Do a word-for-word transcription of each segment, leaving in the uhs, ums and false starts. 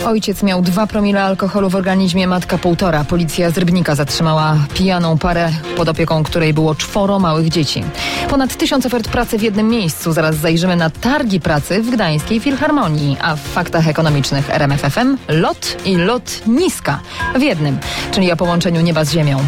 Ojciec miał dwa promile alkoholu w organizmie, matka półtora. Policja z Rybnika zatrzymała pijaną parę, pod opieką której było czworo małych dzieci. Ponad tysiąc ofert pracy w jednym miejscu. Zaraz zajrzymy na targi pracy w Gdańskiej Filharmonii. A w faktach ekonomicznych R M F F M lot i lotniska w jednym, czyli o połączeniu nieba z ziemią.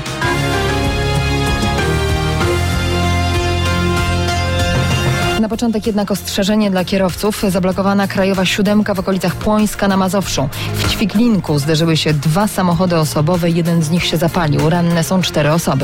Na początek jednak ostrzeżenie dla kierowców. Zablokowana krajowa siódemka w okolicach Płońska na Mazowszu. W Ćwiklinku zderzyły się dwa samochody osobowe, jeden z nich się zapalił. Ranne są cztery osoby.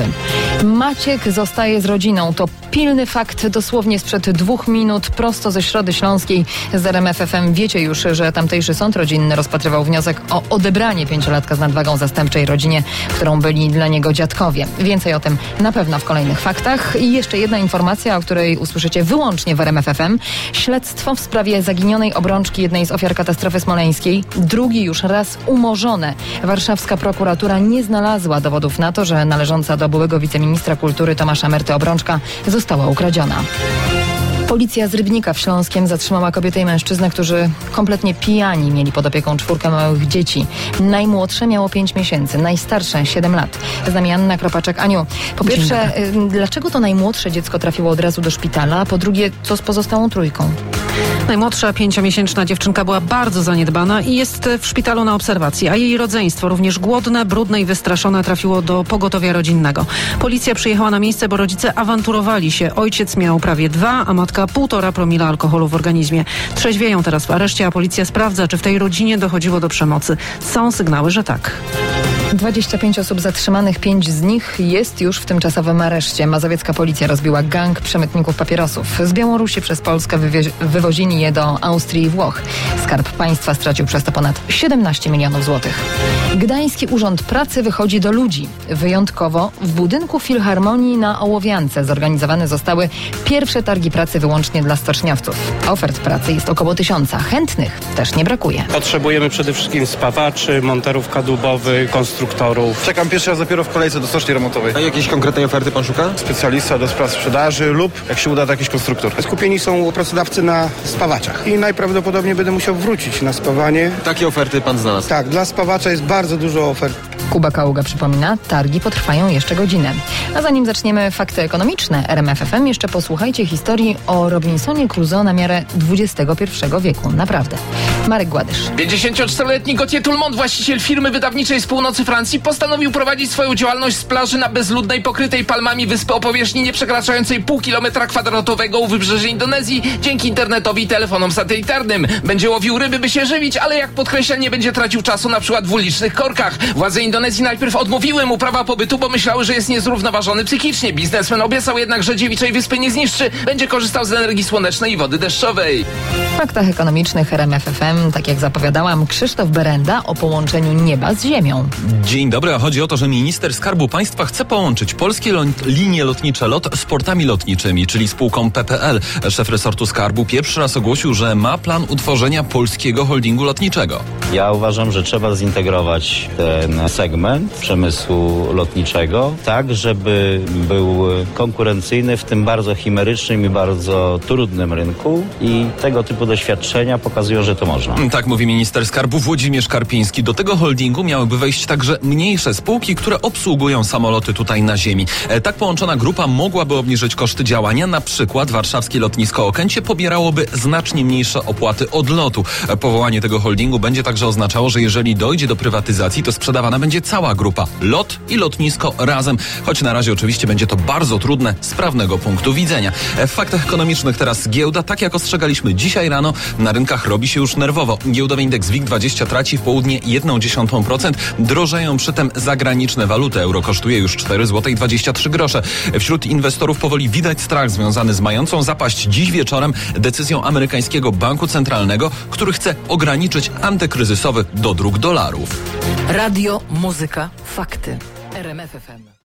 Maciek zostaje z rodziną. To pilny fakt dosłownie sprzed dwóch minut, prosto ze Środy Śląskiej. Z R M F F M wiecie już, że tamtejszy sąd rodzinny rozpatrywał wniosek o odebranie pięciolatka z nadwagą zastępczej rodzinie, którą byli dla niego dziadkowie. Więcej o tym na pewno w kolejnych faktach. I jeszcze jedna informacja, o której usłyszycie wyłącznie w R M F F M. Śledztwo w sprawie zaginionej obrączki jednej z ofiar katastrofy smoleńskiej. Drugi już raz umorzone. Warszawska prokuratura nie znalazła dowodów na to, że należąca do byłego wiceministra kultury Tomasza Merty obrączka została ukradziona. Policja z Rybnika w Śląskiem zatrzymała kobietę i mężczyznę, którzy kompletnie pijani mieli pod opieką czwórkę małych dzieci. Najmłodsze miało pięć miesięcy, najstarsze siedem lat. Z nami Anna Kropaczek. Aniu, po pierwsze, dlaczego to najmłodsze dziecko trafiło od razu do szpitala, a po drugie, co z pozostałą trójką? Najmłodsza pięciomiesięczna dziewczynka była bardzo zaniedbana i jest w szpitalu na obserwacji, a jej rodzeństwo, również głodne, brudne i wystraszone, trafiło do pogotowia rodzinnego. Policja przyjechała na miejsce, bo rodzice awanturowali się. Ojciec miał prawie dwa, a matka półtora promila alkoholu w organizmie. Trzeźwieją teraz w areszcie, a policja sprawdza, czy w tej rodzinie dochodziło do przemocy. Są sygnały, że tak. dwadzieścia pięć osób zatrzymanych, pięć z nich jest już w tymczasowym areszcie. Mazowiecka policja rozbiła gang przemytników papierosów. Z Białorusi przez Polskę wywie- wywozili je do Austrii i Włoch. Skarb Państwa stracił przez to ponad siedemnaście milionów złotych. Gdański Urząd Pracy wychodzi do ludzi. Wyjątkowo w budynku Filharmonii na Ołowiance zorganizowane zostały pierwsze targi pracy wyłącznie dla stoczniowców. Ofert pracy jest około tysiąca. Chętnych też nie brakuje. Potrzebujemy przede wszystkim spawaczy, monterów kadłubowych, konstruktorów. Czekam pierwszy raz dopiero w kolejce do stoczni remontowej. A jakiejś konkretnej oferty pan szuka? Specjalista do spraw sprzedaży lub, jak się uda, to jakiś konstruktor. Skupieni są pracodawcy na spawaczach i najprawdopodobniej będę musiał wrócić na spawanie. Takie oferty pan znalazł? Tak, dla spawacza jest bardzo dużo ofert. Kuba Kaługa przypomina, targi potrwają jeszcze godzinę. A zanim zaczniemy fakty ekonomiczne R M F F M, jeszcze posłuchajcie historii o Robinsonie Crusoe na miarę dwudziestego pierwszego wieku. Naprawdę. Marek Gładysz. pięćdziesięcioczteroletni Gauthier Tout-le-Monde, właściciel firmy wydawniczej z północy Francji, postanowił prowadzić swoją działalność z plaży na bezludnej, pokrytej palmami wyspy o powierzchni nie przekraczającej pół kilometra kwadratowego u wybrzeży Indonezji dzięki internetowi i telefonom satelitarnym. Będzie łowił ryby, by się żywić, ale jak podkreśla, nie będzie tracił czasu na przykład w ulicznych korkach. Władze Indonezji najpierw odmówiły mu prawa pobytu, bo myślały, że jest niezrównoważony psychicznie. Biznesmen obiecał jednak, że dziewiczej wyspy nie zniszczy. Będzie korzystał z energii słonecznej i wody deszczowej. W faktach ekonomicznych R M F F M, tak jak zapowiadałam, Krzysztof Berenda o połączeniu nieba z ziemią. Dzień dobry, a chodzi o to, że minister Skarbu Państwa chce połączyć polskie lo- linie lotnicze LOT z portami lotniczymi, czyli spółką P P L. Szef resortu Skarbu pierwszy raz ogłosił, że ma plan utworzenia polskiego holdingu lotniczego. Ja uważam, że trzeba zintegrować ten segment przemysłu lotniczego tak, żeby był konkurencyjny w tym bardzo chimerycznym i bardzo trudnym rynku i tego typu doświadczenia pokazują, że to można. Tak mówi minister Skarbu Włodzimierz Karpiński. Do tego holdingu miałyby wejść także mniejsze spółki, które obsługują samoloty tutaj na ziemi. E, tak połączona grupa mogłaby obniżyć koszty działania. Na przykład warszawskie lotnisko Okęcie pobierałoby znacznie mniejsze opłaty od lotu. E, powołanie tego holdingu będzie także oznaczało, że jeżeli dojdzie do prywatyzacji, to sprzedawana będzie cała grupa. LOT i lotnisko razem. Choć na razie oczywiście będzie to bardzo trudne z prawnego punktu widzenia. E, w faktach ekonomicznych teraz giełda. Tak jak ostrzegaliśmy dzisiaj rano, na rynkach robi się już nerwowo. Giełdowy indeks WIG dwadzieścia traci w południe jeden przecinek osiem procent. Drożeją przy tym zagraniczne waluty. Euro kosztuje już cztery złote i dwadzieścia trzy grosze. Wśród inwestorów powoli widać strach związany z mającą zapaść dziś wieczorem decyzją amerykańskiego banku centralnego, który chce ograniczyć antykryzysowy dodruk dolarów. Radio, muzyka, fakty. R M F F M.